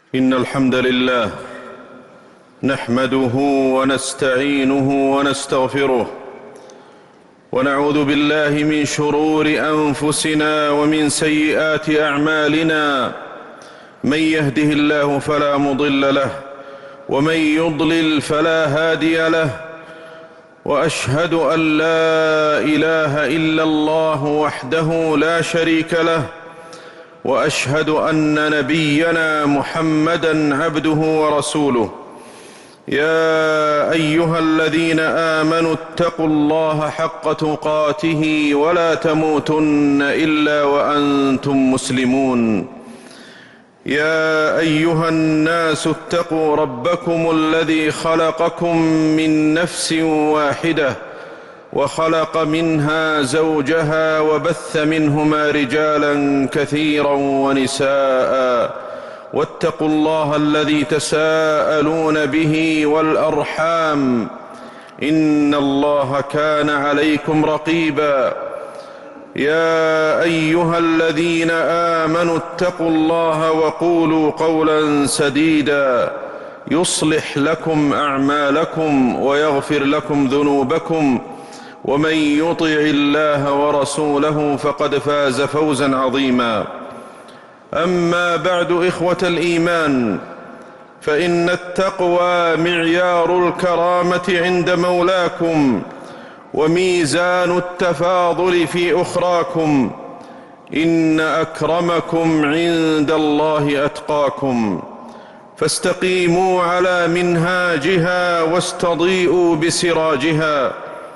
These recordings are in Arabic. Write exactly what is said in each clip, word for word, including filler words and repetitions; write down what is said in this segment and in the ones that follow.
إن الحمد لله نحمده ونستعينه ونستغفره ونعوذ بالله من شرور أنفسنا ومن سيئات أعمالنا. من يهده الله فلا مضل له ومن يضلل فلا هادي له، وأشهد أن لا إله إلا الله وحده لا شريك له، وأشهد أن نبينا محمدًا عبده ورسوله. يا أيها الذين آمنوا اتقوا الله حق تقاته ولا تموتن إلا وأنتم مسلمون. يا أيها الناس اتقوا ربكم الذي خلقكم من نفس واحدة وخلق منها زوجها وبث منهما رجالا كثيرا ونساء، واتقوا الله الذي تساءلون به والأرحام إن الله كان عليكم رقيبا. يا أيها الذين آمنوا اتقوا الله وقولوا قولا سديدا يصلح لكم أعمالكم ويغفر لكم ذنوبكم، ومن يطع الله ورسوله فقد فاز فوزا عظيما. أما بعد، إخوة الإيمان، فإن التقوى معيار الكرامة عند مولاكم وميزان التفاضل في أخراكم. إن أكرمكم عند الله أتقاكم، فاستقيموا على منهاجها واستضيئوا بسراجها.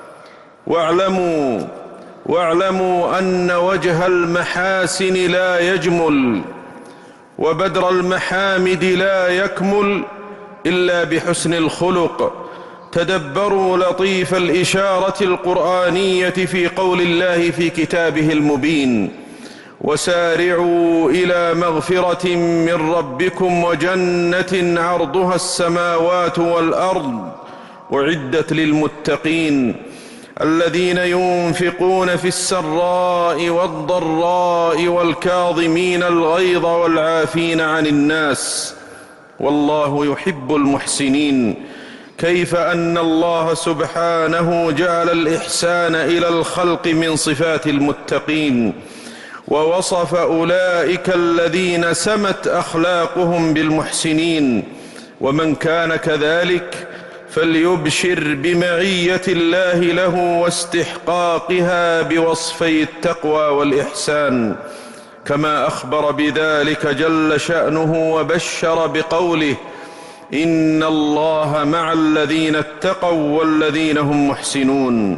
واعلموا واعلموا أن وجه المحاسن لا يجمل، وبدر المحامد لا يكمل إلا بحسن الخلق. تدبروا لطيف الإشارة القرآنية في قول الله في كتابه المبين: وسارعوا إلى مغفرة من ربكم وجنة عرضها السماوات والأرض أعدت للمتقين الذين ينفقون في السراء والضراء والكاظمين الغيظ والعافين عن الناس والله يحب المحسنين. كيف أن الله سبحانه جعل الإحسان إلى الخلق من صفات المتقين، ووصف أولئك الذين سمت أخلاقهم بالمحسنين. ومن كان كذلك فليبشر بمعية الله له واستحقاقها بوصفي التقوى والإحسان، كما أخبر بذلك جل شأنه وبشر بقوله: إن الله مع الذين اتقوا والذين هم محسنون.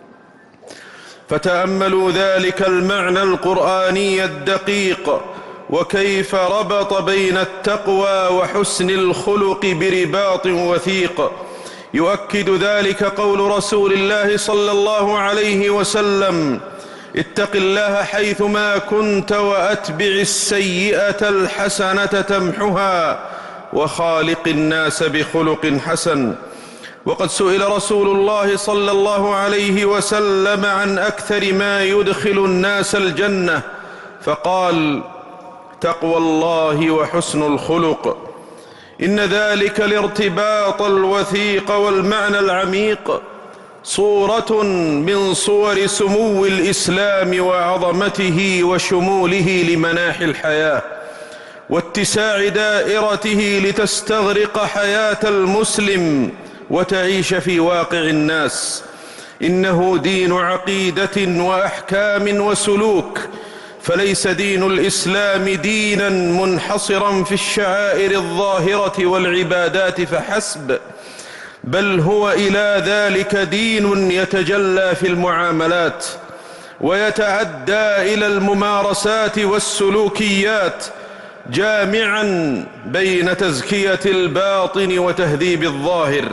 فتأملوا ذلك المعنى القرآني الدقيق، وكيف ربط بين التقوى وحسن الخلق برباط وثيق. يؤكد ذلك قول رسول الله صلى الله عليه وسلم: اتق الله حيثما كنت وأتبع السيئة الحسنة تمحها وخالق الناس بخلق حسن. وقد سئل رسول الله صلى الله عليه وسلم عن أكثر ما يدخل الناس الجنة، فقال: تقوى الله وحسن الخلق. إن ذلك الارتباط الوثيق والمعنى العميق صورة من صور سمو الإسلام وعظمته وشموله لمناحي الحياة واتساع دائرته لتستغرق حياة المسلم وتعيش في واقع الناس. إنه دين عقيدة وأحكام وسلوك، فليس دين الإسلام دينا منحصرا في الشعائر الظاهرة والعبادات فحسب، بل هو إلى ذلك دين يتجلى في المعاملات ويتعدى إلى الممارسات والسلوكيات، جامعا بين تزكية الباطن وتهذيب الظاهر.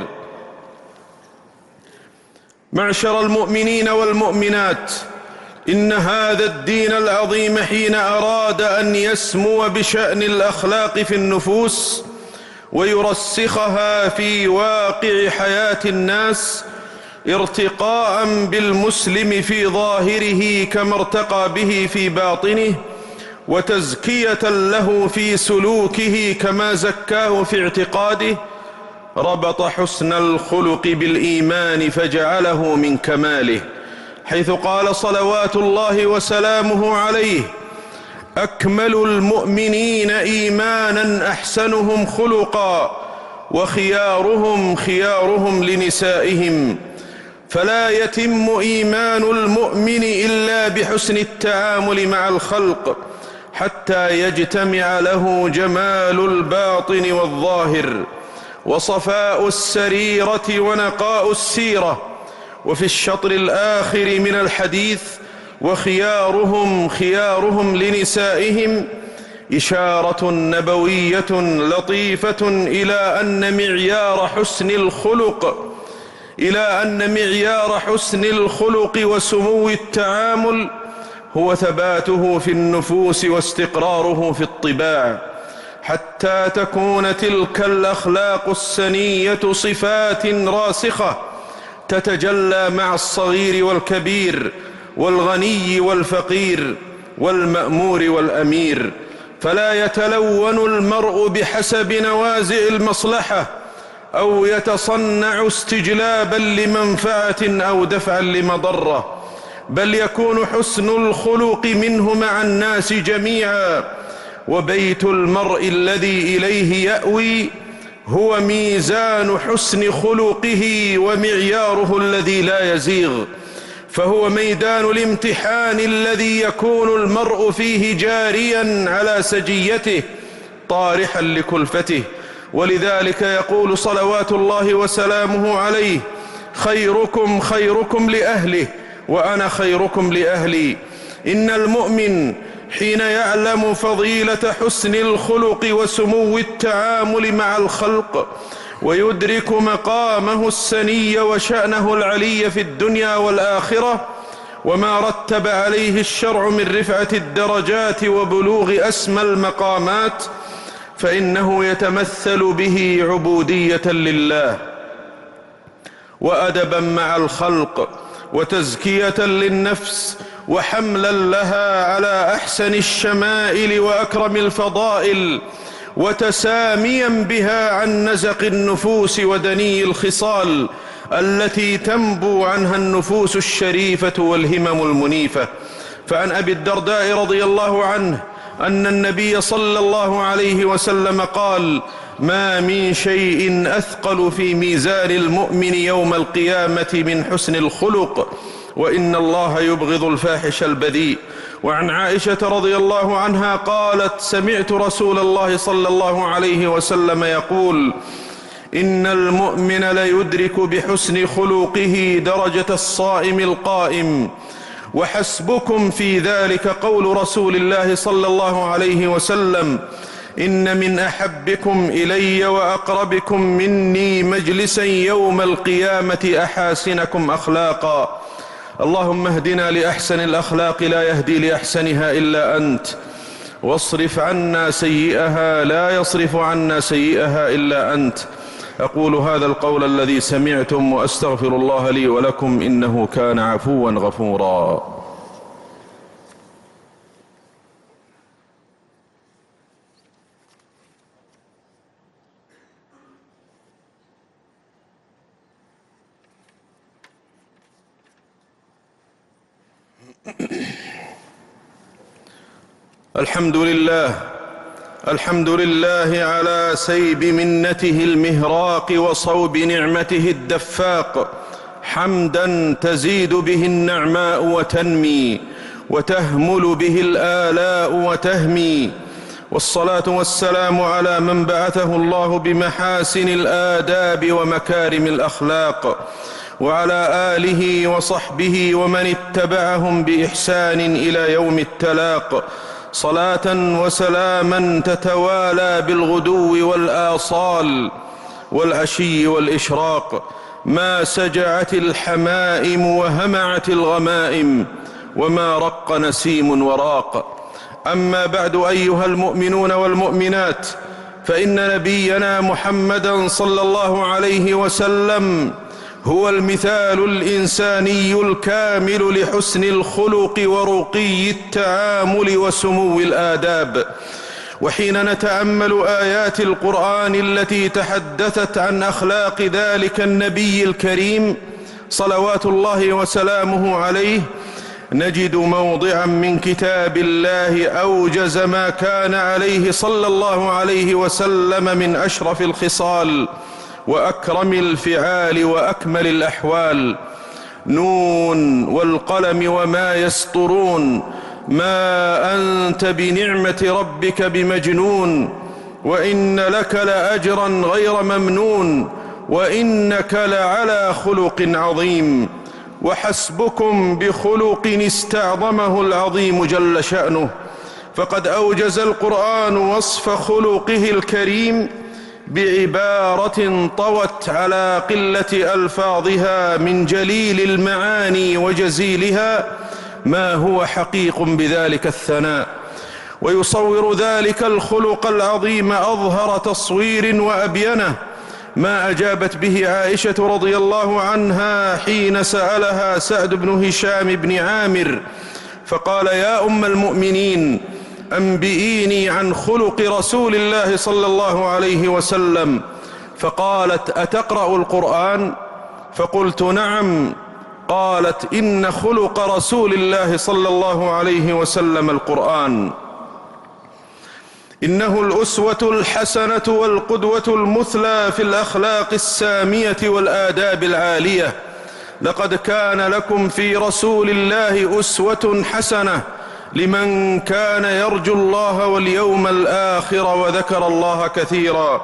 معشر المؤمنين والمؤمنات، إن هذا الدين العظيم حين أراد أن يسمو بشأن الأخلاق في النفوس ويرسخها في واقع حياة الناس ارتقاء بالمسلم في ظاهره كما ارتقى به في باطنه، وتزكية له في سلوكه كما زكاه في اعتقاده، ربط حسن الخلق بالإيمان فجعله من كماله، حيث قال صلوات الله وسلامه عليه: أكمل المؤمنين إيمانا أحسنهم خلقا، وخيارهم خيارهم لنسائهم. فلا يتم إيمان المؤمن إلا بحسن التعامل مع الخلق، حتى يجتمع له جمال الباطن والظاهر، وصفاء السريرة ونقاء السيرة. وفي الشطر الآخر من الحديث: وخيارهم خيارهم لنسائهم، إشارة نبوية لطيفة إلى أن معيار حسن الخلق إلى أن معيار حسن الخلق وسمو التعامل هو ثباته في النفوس واستقراره في الطباع، حتى تكون تلك الأخلاق السنية صفات راسخة تتجلى مع الصغير والكبير، والغني والفقير، والمأمور والأمير، فلا يتلون المرء بحسب نوازع المصلحة أو يتصنع استجلابا لمنفعة أو دفعا لمضرة، بل يكون حسن الخلق منه مع الناس جميعا. وبيت المرء الذي إليه يأوي هو ميزان حسن خلقه ومعياره الذي لا يزيغ، فهو ميدان الامتحان الذي يكون المرء فيه جاريا على سجيته طارحا لكلفته. ولذلك يقول صلوات الله وسلامه عليه: خيركم خيركم لأهله وأنا خيركم لأهلي. إن المؤمن حين يعلم فضيلة حسن الخلق وسمو التعامل مع الخلق، ويدرك مقامه السني وشأنه العلي في الدنيا والآخرة، وما رتب عليه الشرع من رفعة الدرجات وبلوغ أسمى المقامات، فإنه يتمثل به عبودية لله، وأدبا مع الخلق، وتزكية للنفس، وحملا لها على أحسن الشمائل وأكرم الفضائل، وتساميا بها عن نزق النفوس ودني الخصال التي تنبو عنها النفوس الشريفة والهمم المنيفة. فعن أبي الدرداء رضي الله عنه أن النبي صلى الله عليه وسلم قال: ما من شيء أثقل في ميزان المؤمن يوم القيامة من حسن الخلق، وإن الله يبغض الفاحش البذيء. وعن عائشة رضي الله عنها قالت: سمعت رسول الله صلى الله عليه وسلم يقول: إن المؤمن ليدرك بحسن خلقه درجة الصائم القائم، وحسبكم في ذلك قول رسول الله صلى الله عليه وسلم: إن من أحبكم إلي وأقربكم مني مجلسا يوم القيامة أحاسنكم أخلاقا. اللهم اهدنا لأحسن الأخلاق لا يهدي لأحسنها إلا أنت، واصرف عنا سيئها لا يصرف عنا سيئها إلا أنت. أقول هذا القول الذي سمعتم، وأستغفر الله لي ولكم، إنه كان عفوا غفورا. الحمد لله الحمد لله على سيب منته المهراق وصوب نعمته الدفاق، حمدا تزيد به النعماء وتنمي، وتهمل به الآلاء وتهمي. والصلاة والسلام على من بعثه الله بمحاسن الآداب ومكارم الأخلاق، وعلى آله وصحبه ومن اتبعهم بإحسان إلى يوم التلاق، صلاة وسلاما تتوالى بالغدو والآصال والعشي والإشراق، ما سجعت الحمائم وهمعت الغمائم، وما رق نسيم وراق. أما بعد، أيها المؤمنون والمؤمنات، فإن نبينا محمدا صلى الله عليه وسلم هو المثال الإنساني الكامل لحسن الخلق ورقي التعامل وسمو الآداب. وحين نتأمل آيات القرآن التي تحدثت عن أخلاق ذلك النبي الكريم صلوات الله وسلامه عليه، نجد موضعا من كتاب الله أوجز ما كان عليه صلى الله عليه وسلم من أشرف الخصال وأكرم الفعال وأكمل الأحوال. نون والقلم وما يسطرون، ما أنت بنعمة ربك بمجنون، وإن لك لأجرا غير ممنون، وإنك لعلى خلق عظيم. وحسبكم بخلق استعظمه العظيم جل شأنه. فقد أوجز القرآن وصف خلقه الكريم بعبارة طوت على قلة ألفاظها من جليل المعاني وجزيلها ما هو حقيق بذلك الثناء، ويصور ذلك الخلق العظيم أظهر تصوير وأبينه ما أجابت به عائشة رضي الله عنها حين سألها سعد بن هشام بن عامر فقال: يا أم المؤمنين، أنبئيني عن خلق رسول الله صلى الله عليه وسلم. فقالت: أتقرأ القرآن؟ فقلت: نعم. قالت: إن خلق رسول الله صلى الله عليه وسلم القرآن. إنه الأسوة الحسنة والقدوة المثلى في الأخلاق السامية والآداب العالية. لقد كان لكم في رسول الله أسوة حسنة لمن كان يرجو الله واليوم الآخر وذكر الله كثيرا.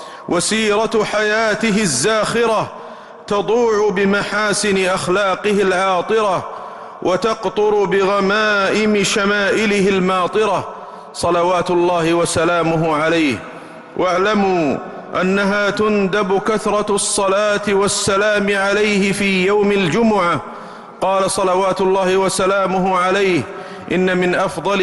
وسيرة حياته الزاخرة تضوع بمحاسن أخلاقه العاطرة وتقطر بغمائم شمائله الماطرة صلوات الله وسلامه عليه. واعلموا أنها تندب كثرة الصلاة والسلام عليه في يوم الجمعة. قال صلوات الله وسلامه عليه: إن من أفضل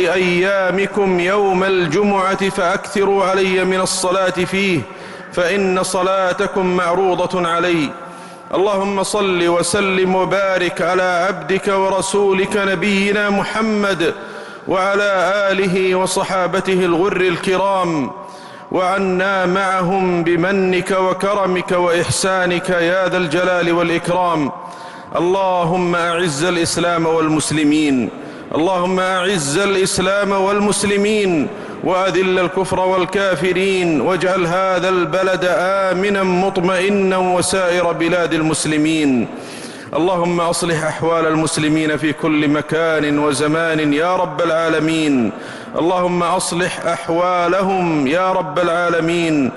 أيامكم يوم الجمعة فأكثروا علي من الصلاة فيه فإن صلاتكم معروضة علي. اللهم صل وسلم وبارك على عبدك ورسولك نبينا محمد وعلى آله وصحابته الغر الكرام، وعنا معهم بمنك وكرمك وإحسانك يا ذا الجلال والإكرام. اللهم أعز الإسلام والمسلمين، اللهم أعز الإسلام والمسلمين وأذل الكفر والكافرين، واجعل هذا البلد آمنا مطمئنا وسائر بلاد المسلمين. اللهم أصلح أحوال المسلمين في كل مكان وزمان يا رب العالمين. اللهم أصلح أحوالهم يا رب العالمين.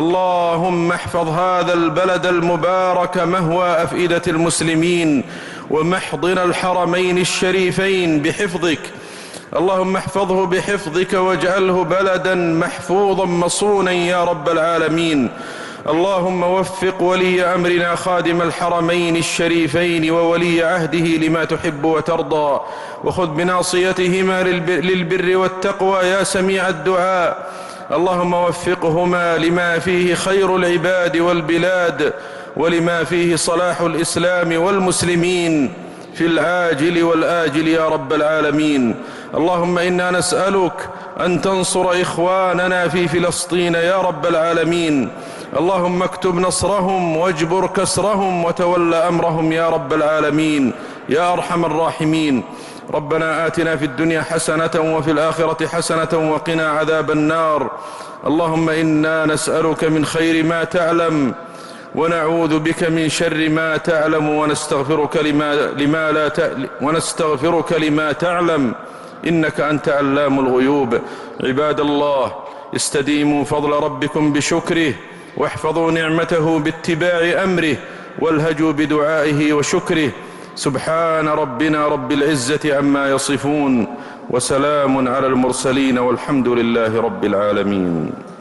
اللهم احفظ هذا البلد المبارك مهوى أفئدة المسلمين ومحضن الحرمين الشريفين بحفظك. اللهم احفظه بحفظك واجعله بلدا محفوظا مصونا يا رب العالمين. اللهم وفق ولي أمرنا خادم الحرمين الشريفين وولي عهده لما تحب وترضى، وخذ بناصيتهما للبر والتقوى يا سميع الدعاء. اللهم وفقهما لما فيه خير العباد والبلاد ولما فيه صلاح الإسلام والمسلمين في العاجل والآجل يا رب العالمين. اللهم إنا نسألك أن تنصر إخواننا في فلسطين يا رب العالمين. اللهم اكتب نصرهم واجبر كسرهم وتول أمرهم يا رب العالمين يا أرحم الراحمين. ربنا آتنا في الدنيا حسنة وفي الآخرة حسنة وقنا عذاب النار. اللهم إنا نسألك من خير ما تعلم ونعوذ بك من شر ما تعلم ونستغفرك لما, لما لا تعلم ونستغفرك لما تعلم إنك أنت علام الغيوب. عباد الله، استديموا فضل ربكم بشكره واحفظوا نعمته باتباع أمره والهجوا بدعائه وشكره. سبحان ربنا رب العزة عما يصفون وسلام على المرسلين والحمد لله رب العالمين.